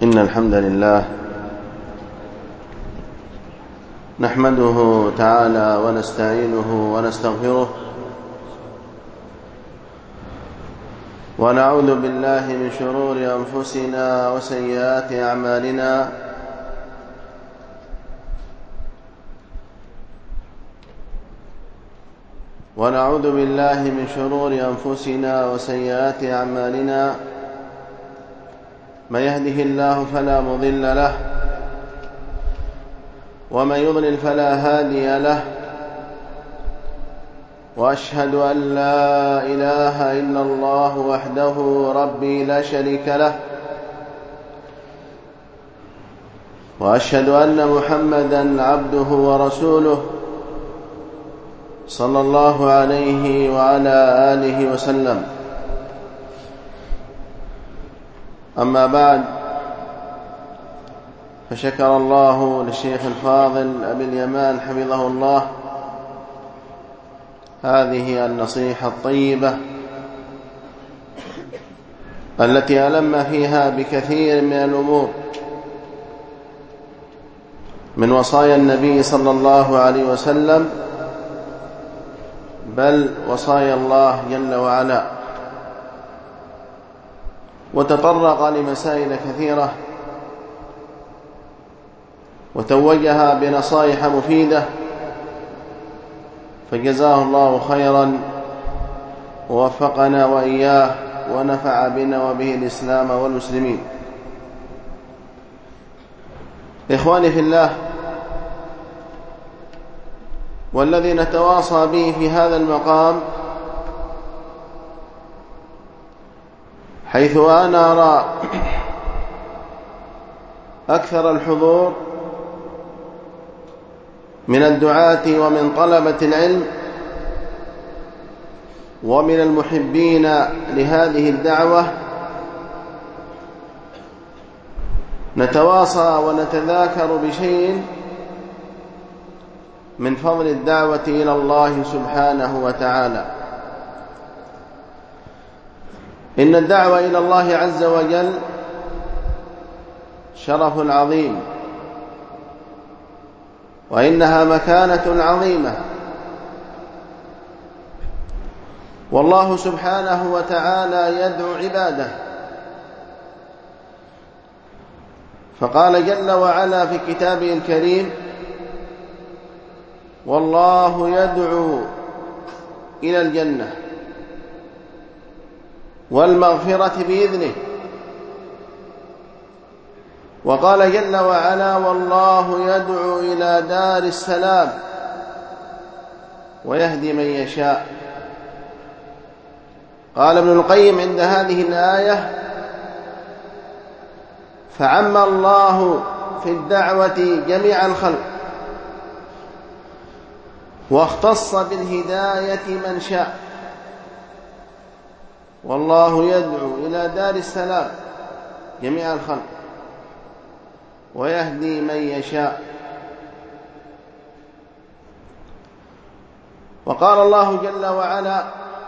إن الحمد لله نحمده تعالى ونستعينه ونستغفره ونعوذ بالله من شرور أنفسنا وسيئات أعمالنا من يهده الله فلا مضل له ومن يضلل فلا هادي له وأشهد أن لا إله إلا الله وحده ربي لا شريك له وأشهد أن محمدا عبده ورسوله صلى الله عليه وعلى آله وسلم. أما بعد، فشكر الله للشيخ الفاضل أبي اليمان حفظه الله هذه النصيحة الطيبة التي ألم فيها بكثير من الأمور من وصايا النبي صلى الله عليه وسلم، بل وصايا الله جل وعلا، وتطرق لمسائل كثيرة وتوجها بنصائح مفيدة، فجزاه الله خيرا ووفقنا وإياه ونفع بنا وبه الإسلام والمسلمين. إخواني في الله، والذي نتواصى به في هذا المقام، حيث أنا أرى أكثر الحضور من الدعاة ومن طلبة العلم ومن المحبين لهذه الدعوة، نتواصى ونتذاكر بشيء من فضل الدعوة إلى الله سبحانه وتعالى. إن الدعوة إلى الله عز وجل شرف عظيم، وإنها مكانة عظيمة، والله سبحانه وتعالى يدعو عباده، فقال جل وعلا في كتابه الكريم: والله يدعو إلى الجنة والمغفرة بإذنه. وقال جل وعلا: والله يدعو إلى دار السلام ويهدي من يشاء. قال ابن القيم عند هذه الآية: فعم الله في الدعوة جميع الخلق، واختص بالهداية من شاء. والله يدعو إلى دار السلام جميع الخلق ويهدي من يشاء. وقال الله جل وعلا: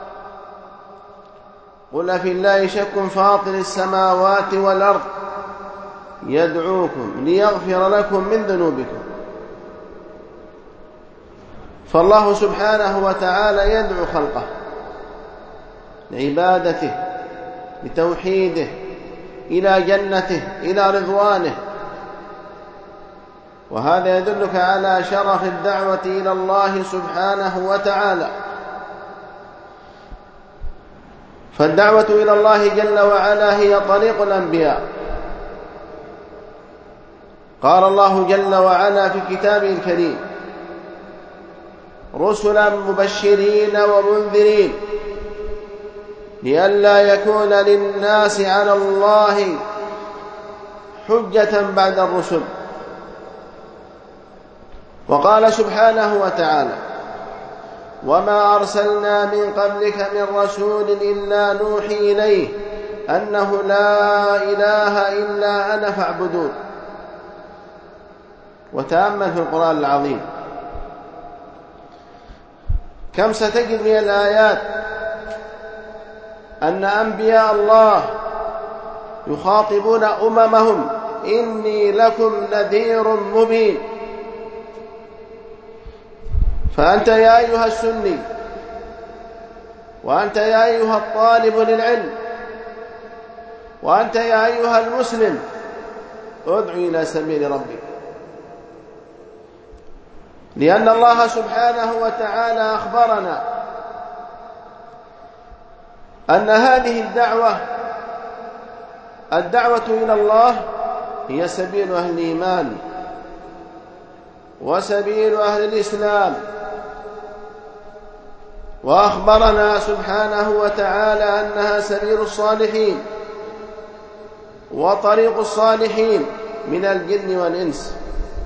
قل أفي الله شك فاطر السماوات والأرض يدعوكم ليغفر لكم من ذنوبكم. فالله سبحانه وتعالى يدعو خلقه لعبادته، لتوحيده، إلى جنته، إلى رضوانه. وهذا يدلك على شرف الدعوة إلى الله سبحانه وتعالى. فالدعوة إلى الله جل وعلا هي طريق الأنبياء. قال الله جل وعلا في كتابه الكريم: رسلا مبشرين ومنذرين لئلا يكون للناس على الله حجة بعد الرسل. وقال سبحانه وتعالى: وما أرسلنا من قبلك من رسول إلا نوحي إليه أنه لا إله إلا أنا فاعبدون. وتأمل في القرآن العظيم كم ستجد من الآيات أن أنبياء الله يخاطبون أممهم إني لكم نذير مبين. فأنت يا أيها السني، وأنت يا أيها الطالب للعلم، وأنت يا أيها المسلم، ادع إلى سبيل ربك، لأن الله سبحانه وتعالى أخبرنا أن هذه الدعوة إلى الله هي سبيل أهل الإيمان وسبيل أهل الإسلام. وأخبرنا سبحانه وتعالى أنها سبيل الصالحين وطريق الصالحين من الجن والإنس.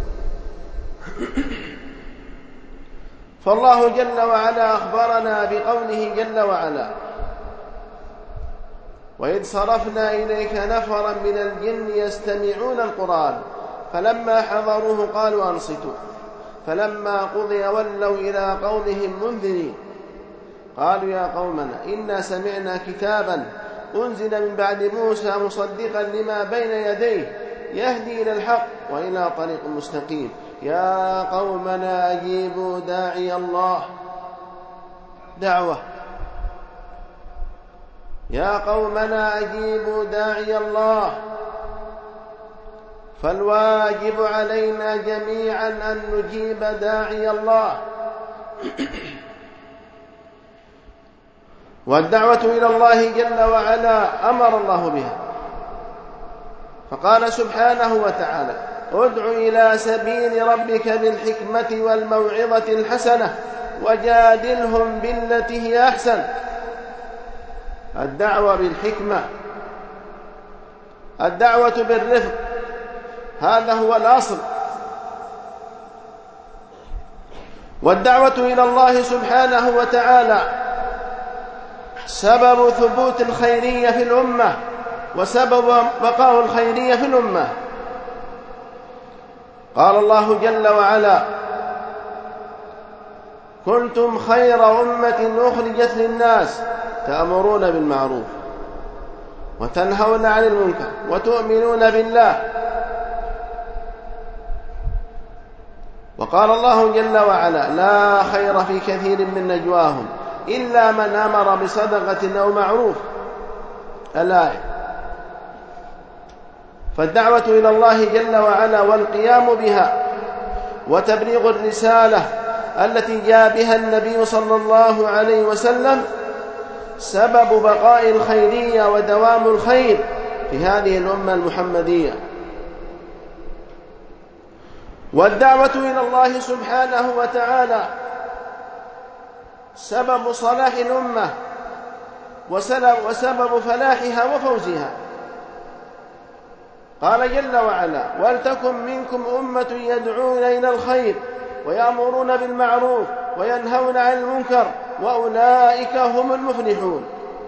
فالله جل وعلا أخبرنا بقوله جل وعلا: وإذ صرفنا إليك نفرا من الجن يستمعون القرآن فلما حضروه قالوا أنصتوا فلما قضي ولوا إلى قومهم منذرين قالوا يا قومنا إنا سمعنا كتابا أنزل من بعد موسى مصدقا لما بين يديه يهدي إلى الحق وإلى طريق مستقيم يا قومنا أجيبوا داعي الله. دعوة: يا قومنا أجيبوا داعي الله. فالواجب علينا جميعا أن نجيب داعي الله. والدعوة إلى الله جل وعلا أمر الله بها، فقال سبحانه وتعالى: ادع إلى سبيل ربك بالحكمة والموعظة الحسنة وجادلهم بالتي هي أحسن. الدعوة بالحكمة، الدعوة بالرفق، هذا هو الأصل. والدعوة إلى الله سبحانه وتعالى سبب ثبوت الخيرية في الأمة وسبب بقاء الخيرية في الأمة. قال الله جل وعلا: كنتم خير أمة أخرجت للناس تأمرون بالمعروف وتنهون عن المنكر وتؤمنون بالله. وقال الله جل وعلا: لا خير في كثير من نجواهم إلا من أمر بصدقة أو معروف. الآية. فالدعوة إلى الله جل وعلا والقيام بها وتبليغ الرسالة التي جاء بها النبي صلى الله عليه وسلم سبب بقاء الخيرية ودوام الخير في هذه الأمة المحمدية. والدعوة إلى الله سبحانه وتعالى سبب صلاح الأمة وسبب فلاحها وفوزها. قال جل وعلا: ولتكن منكم أمة يدعون إلى الخير ويأمرون بالمعروف وينهون عن المنكر وأولئك هم المفلحون.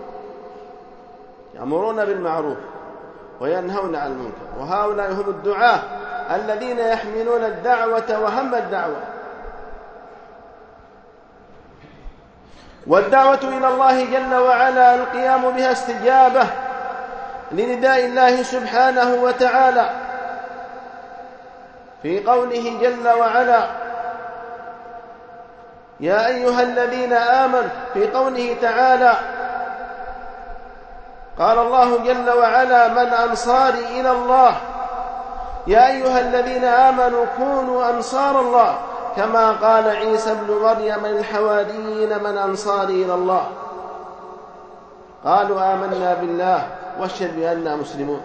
يأمرون بالمعروف وينهون عن المنكر، وهؤلاء هم الدعاة الذين يحملون الدعوة وهم الدعوة. والدعوة إلى الله جل وعلا القيام بها استجابة لنداء الله سبحانه وتعالى في قوله جل وعلا: يا أيها الذين آمنوا. في قوله تعالى قال الله جل وعلا: من أنصاري إلى الله يا أيها الذين آمنوا كونوا أنصار الله كما قال عيسى ابن مريم للحواريين: من أنصاري إلى الله قالوا آمنا بالله واشهد بأننا مسلمون.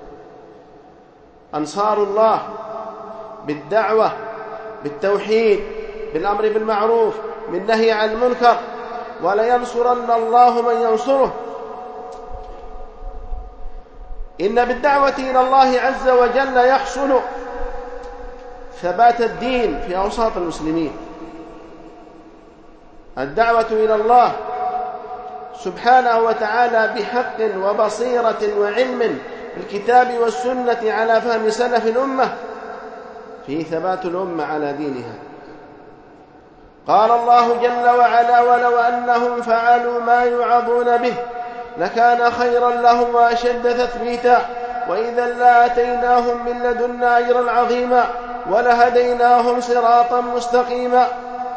أنصار الله بالدعوة، بالتوحيد، بالأمر بالمعروف، بالنهي عن المنكر، ولينصرن الله من ينصره. إن بالدعوة إلى الله عز وجل يحصل ثبات الدين في أوساط المسلمين. الدعوة إلى الله سبحانه وتعالى بحق وبصيرة وعلم بالكتاب والسنة على فهم سلف الأمة في ثبات الأمة على دينها. قال الله جل وعلا: ولو أنهم فعلوا ما يوعظون به لكان خيرا لهم وأشد تثبيتا وإذا لآتيناهم من لدنا أجرا عظيما ولهديناهم صراطا مستقيما.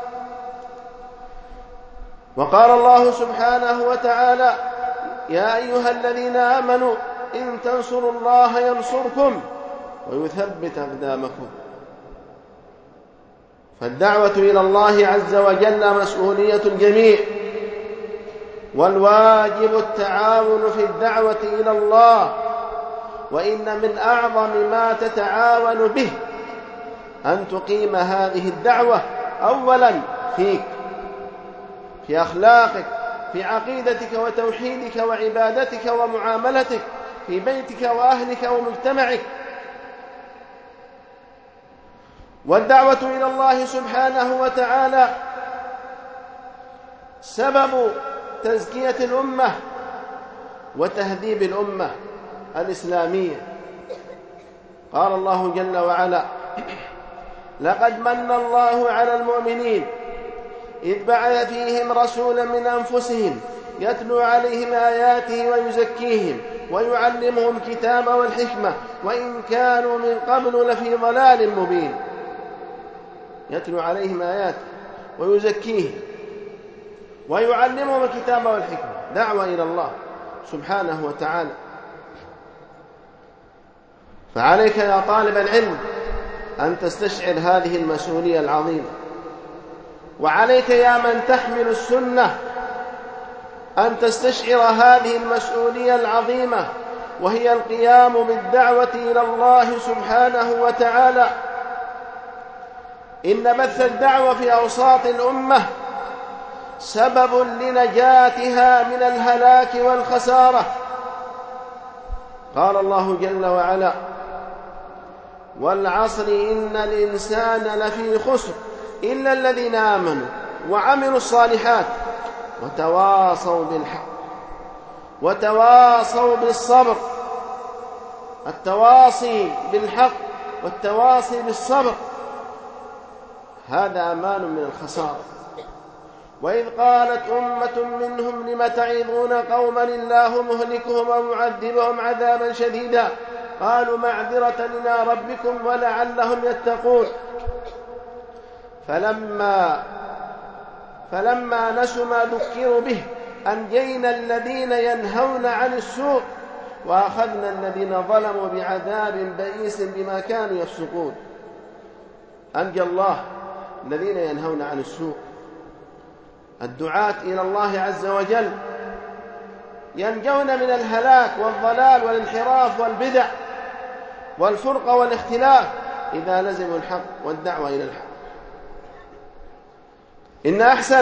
وقال الله سبحانه وتعالى: يا أيها الذين آمنوا إن تنصروا الله ينصركم ويثبت أقدامكم. فالدعوة إلى الله عز وجل مسؤولية الجميع، والواجب التعاون في الدعوة إلى الله. وإن من أعظم ما تتعاون به أن تقيم هذه الدعوة أولا فيك، في أخلاقك، في عقيدتك وتوحيدك وعبادتك ومعاملتك، في بيتك وأهلك ومجتمعك. والدعوة إلى الله سبحانه وتعالى سبب تزكية الأمة وتهذيب الأمة الإسلامية. قال الله جل وعلا: لقد من الله على المؤمنين إذ بعث فيهم رسولا من أنفسهم يتلو عليهم آياته ويزكيهم ويعلمهم الكتاب والحكمة وإن كانوا من قبل لفي ضلال مبين. يتلو عليهم آياته ويزكيهم ويعلمهم الكتاب والحكمة، دعوة إلى الله سبحانه وتعالى. فعليك يا طالب العلم أن تستشعر هذه المسؤولية العظيمة، وعليك يا من تحمل السنة أن تستشعر هذه المسؤولية العظيمة، وهي القيام بالدعوة إلى الله سبحانه وتعالى. إن بث الدعوة في أوساط الأمة سبب لنجاتها من الهلاك والخسارة. قال الله جل وعلا: والعصر إن الإنسان لفي خسر إلا الذين آمنوا وعملوا الصالحات وتواصوا بالحق وتواصوا بالصبر. التواصي بالحق والتواصي بالصبر هذا أمان من الخسارة. وإذ قالت أمة منهم لم تعظون قوما الله مهلكهم أو معذبهم عذابا شديدا قالوا معذرة إلى ربكم ولعلهم يتقون. فلما نسوا ما ذكروا به أنجينا الذين ينهون عن السوء وأخذنا الذين ظلموا بعذاب بئيس بما كانوا يفسقون. أنجى الله الذين ينهون عن السوء. الدعاة إلى الله عز وجل ينجون من الهلاك والضلال والانحراف والبدع والفرقة والاختلاف إذا لزموا الحق والدعوة إلى الحق. إن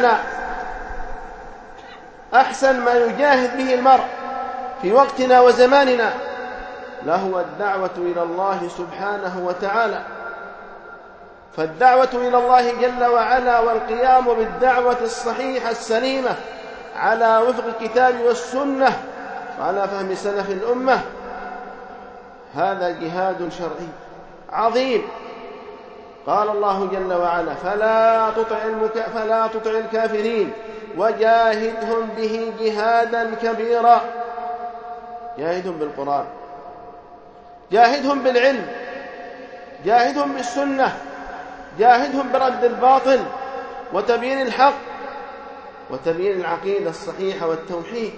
أحسن ما يجاهد به المرء في وقتنا وزماننا لهو الدعوة إلى الله سبحانه وتعالى. فالدعوة إلى الله جل وعلا والقيام بالدعوة الصحيحة السليمة على وفق الكتاب والسنة وعلى فهم سلف الأمة هذا جهاد شرعي عظيم. قال الله جل وعلا: فلا تطع الكافرين وجاهدهم به جهادا كبيرا. جاهدهم بالقرآن، جاهدهم بالعلم، جاهدهم بالسنة، جاهدهم برد الباطل وتبيين الحق وتبيين العقيدة الصحيحة والتوحيد.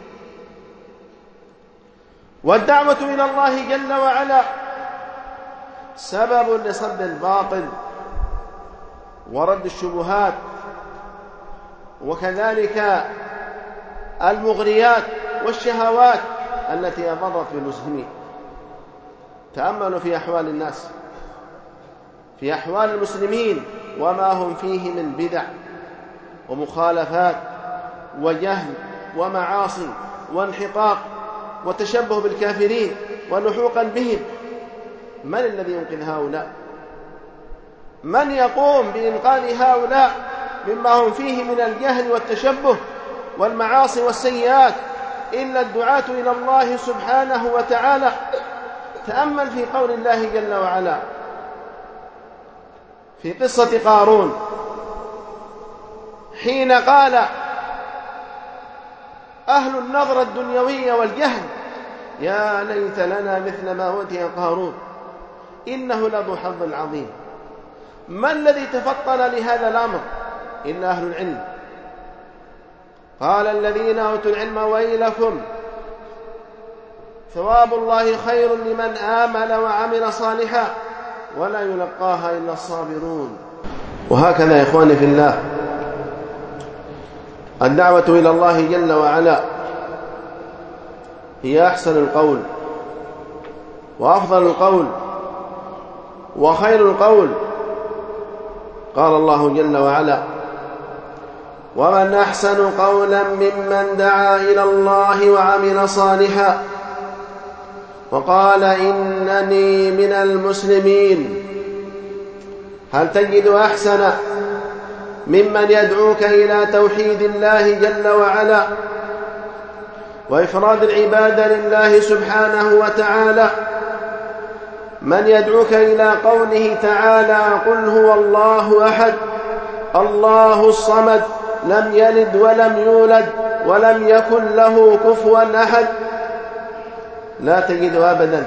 والدعوة إلى الله جل وعلا سبب لصد الباطل ورد الشبهات وكذلك المغريات والشهوات التي أضرت بالمسلمين. تأملوا في أحوال الناس، في أحوال المسلمين وما هم فيه من بدع ومخالفات وجهل ومعاصي وانحطاط وتشبه بالكافرين ولحوقا بهم. من الذي ينقذ هؤلاء؟ من يقوم بإنقاذ هؤلاء مما هم فيه من الجهل والتشبه والمعاصي والسيئات إلا الدعاة إلى الله سبحانه وتعالى. تأمل في قول الله جل وعلا في قصة قارون حين قال أهل النظرة الدنيوية والجهل يا ليت لنا مثل ما أوتي قارون إنه لذو حظ عظيم. ما الذي تفطن لهذا الأمر إلا أهل العلم. قال الذين أوتوا العلم ويلكم ثواب الله خير لمن آمن وعمل صالحا ولا يلقاها إلا الصابرون. وهكذا يا إخواني في الله الدعوة إلى الله جل وعلا هي أحسن القول وأفضل القول وخير القول. قال الله جل وعلا ومن أحسن قولا ممن دعا إلى الله وعمل صالحا وقال إنني من المسلمين. هل تجد أحسن ممن يدعوك إلى توحيد الله جل وعلا وإفراد العبادة لله سبحانه وتعالى، من يدعوك إلى قوله تعالى قل هو الله أحد الله الصمد لم يلد ولم يولد ولم يكن له كفوا أحد؟ لا تجد أبدا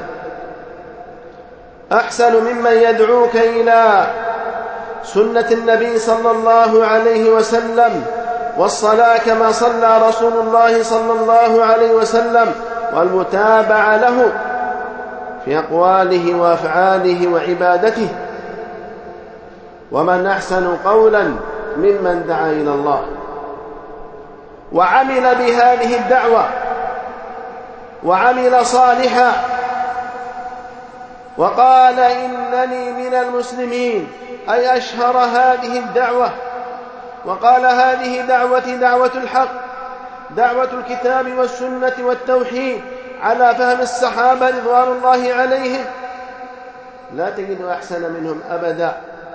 أحسن ممن يدعوك إلى سنة النبي صلى الله عليه وسلم والصلاة كما صلى رسول الله صلى الله عليه وسلم والمتابعة له في أقواله وأفعاله وعبادته. ومن أحسن قولا ممن دعا إلى الله وعمل بهذه الدعوة وعمل صالحا وقال إنني من المسلمين، أي أشهر هذه الدعوة وقال هذه دعوتي دعوة الحق دعوة الكتاب والسنة والتوحيد على فهم الصحابة رضوان الله عليهم. لا تجد أحسن منهم أبدا.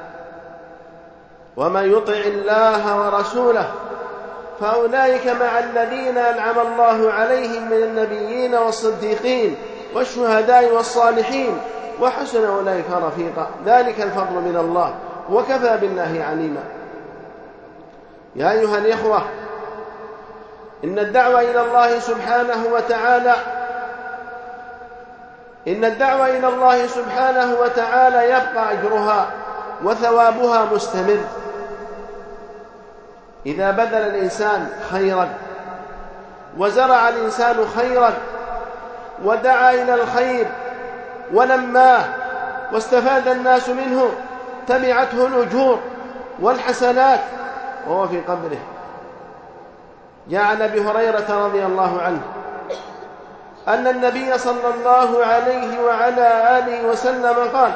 ومن يطع الله ورسوله فأولئك مع الذين أنعم الله عليهم من النبيين والصديقين والشهداء والصالحين وحسن أولئك رفيقا ذلك الفضل من الله وكفى بالله عليما. يا أيها الإخوة إن الدعوة إلى الله سبحانه وتعالى يبقى أجرها وثوابها مستمر إذا بذل الإنسان خيرا وزرع الإنسان خيرا ودعا إلى الخير ونماه واستفاد الناس منه تبعته الأجور والحسنات وهو في قبره. جاء عن أبي هريرة رضي الله عنه أن النبي صلى الله عليه وعلى آله وسلم قال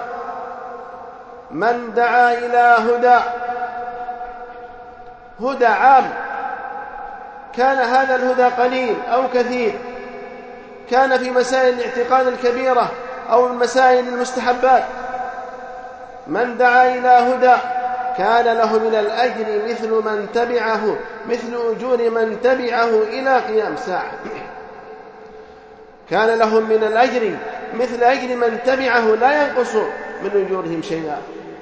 من دعا إلى هدى عام كان هذا الهدى قليل أو كثير، كان في مسائل الاعتقاد الكبيرة أو المسائل المستحبات، من دعا إلى هدى كان له من الأجر مثل أجور من تبعه إلى قيام ساعة. كان لهم من الأجر مثل أجر من تبعه لا ينقص من أجورهم شيئا.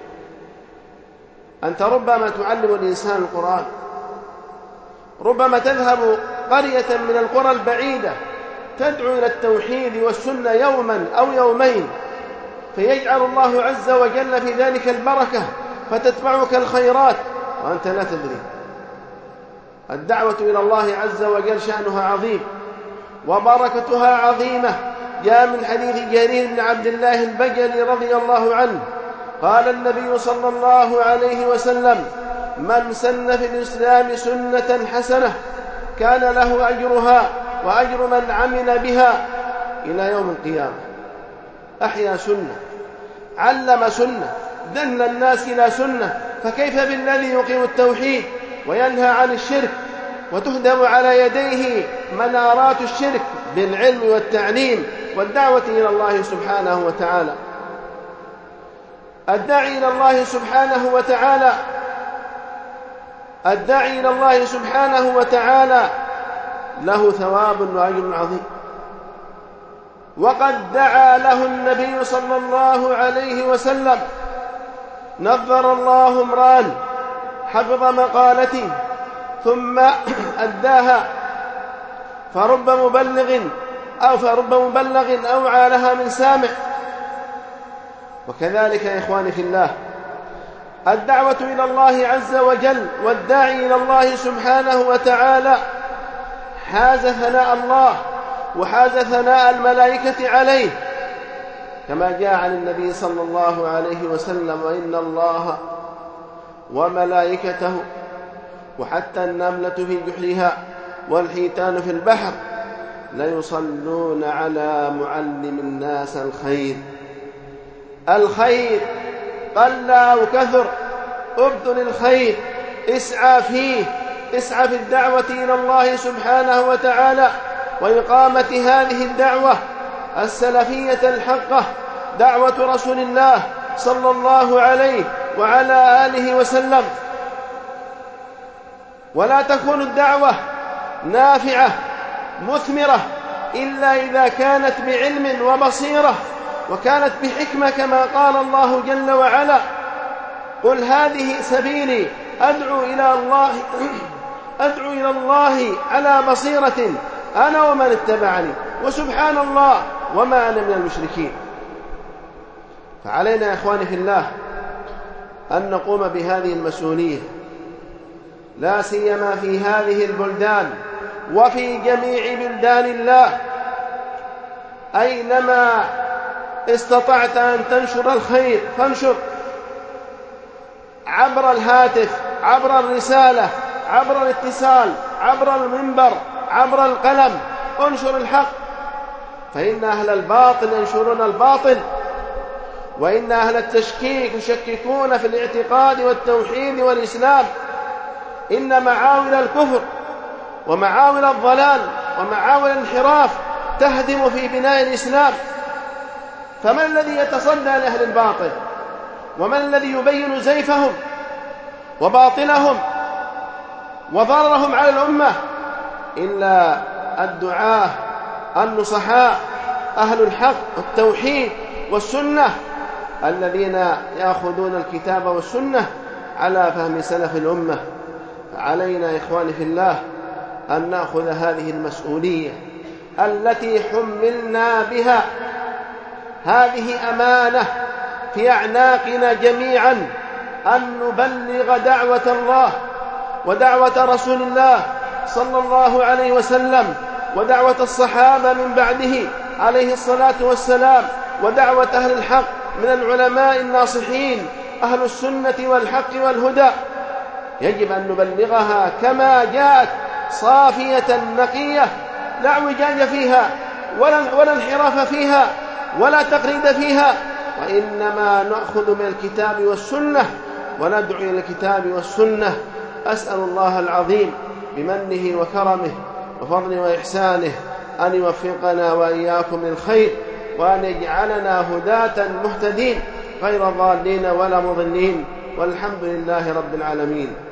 أنت ربما تعلم الإنسان القرآن، ربما تذهب قرية من القرى البعيدة تدعو إلى التوحيد والسنة يوما أو يومين فيجعل الله عز وجل في ذلك البركة فتتبعك الخيرات وأنت لا تدري. الدعوة إلى الله عز وجل شأنها عظيم وبركتها عظيمة. جاء من حديث جرير بن عبد الله البجلي رضي الله عنه قال النبي صلى الله عليه وسلم من سن في الإسلام سنة حسنة كان له أجرها وأجر من عمل بها إلى يوم القيامة. أحيا سنة، علم سنة، دل الناس إلى سنة، فكيف بالذي يقيم التوحيد وينهى عن الشرك وتهدم على يديه منارات الشرك بالعلم والتعليم والدعوة إلى الله سبحانه وتعالى. الداعي إلى الله سبحانه وتعالى له ثواب وأجر عظيم. وقد دعا له النبي صلى الله عليه وسلم نظر الله امرأ حفظ مقالتي ثم أداها فرب مبلغ أو فرب مبلغ أوعى لها من سامع. وكذلك يا إخواني في الله الدعوة إلى الله عز وجل والداعي إلى الله سبحانه وتعالى حاز ثناء الله وحاز ثناء الملائكة عليه، كما جاء عن النبي صلى الله عليه وسلم: وإن الله وملائكته وحتى النملة في جحرها والحيتان في البحر ليصلون على معلم الناس الخير. الخير قل أو كثر ابذل الخير، اسعى فيه، اسعى في الدعوة إلى الله سبحانه وتعالى وإقامة هذه الدعوة السلفية الحقة، دعوة رسول الله صلى الله عليه وعلى آله وسلم. ولا تكون الدعوة نافعة مثمرة إلا إذا كانت بعلم وبصيرة وكانت بحكمة، كما قال الله جل وعلا: قل هذه سبيلي أدعو إلى الله على بصيرة أنا ومن اتبعني وسبحان الله وما أنا من المشركين. فعلينا يا إخواني في الله أن نقوم بهذه المسؤولية، لا سيما في هذه البلدان وفي جميع بلدان الله. أينما استطعت أن تنشر الخير فانشر، عبر الهاتف، عبر الرسالة، عبر الاتصال، عبر المنبر، عبر القلم، انشر الحق، فإن أهل الباطل ينشرون الباطل، وإن أهل التشكيك يشككون في الاعتقاد والتوحيد والإسلام. إن معاول الكفر ومعاول الضلال ومعاول الانحراف تهدم في بناء الإسلام. فمن الذي يتصدى لأهل الباطل؟ ومن الذي يبين زيفهم وباطلهم وضررهم على الأمة إلا الدعاة النصحاء أهل الحق والتوحيد والسنة، الذين يأخذون الكتاب والسنة على فهم سلف الأمة. فعلينا يا إخواني في الله أن نأخذ هذه المسؤولية التي حملنا بها. هذه أمانة في أعناقنا جميعا، أن نبلغ دعوة الله ودعوة رسول الله صلى الله عليه وسلم ودعوة الصحابة من بعده عليه الصلاة والسلام ودعوة أهل الحق من العلماء الناصحين أهل السنة والحق والهدى. يجب أن نبلغها كما جاءت صافية نقية، لا اعوجاج فيها ولا انحراف فيها ولا تقليد فيها، وإنما نأخذ من الكتاب والسنة وندعو إلى الكتاب والسنة. أسأل الله العظيم بمنه وكرمه وفضله وإحسانه أن يوفقنا وإياكم للخير، وأن يجعلنا هداة مهتدين غير ضالين ولا مضلين، والحمد لله رب العالمين.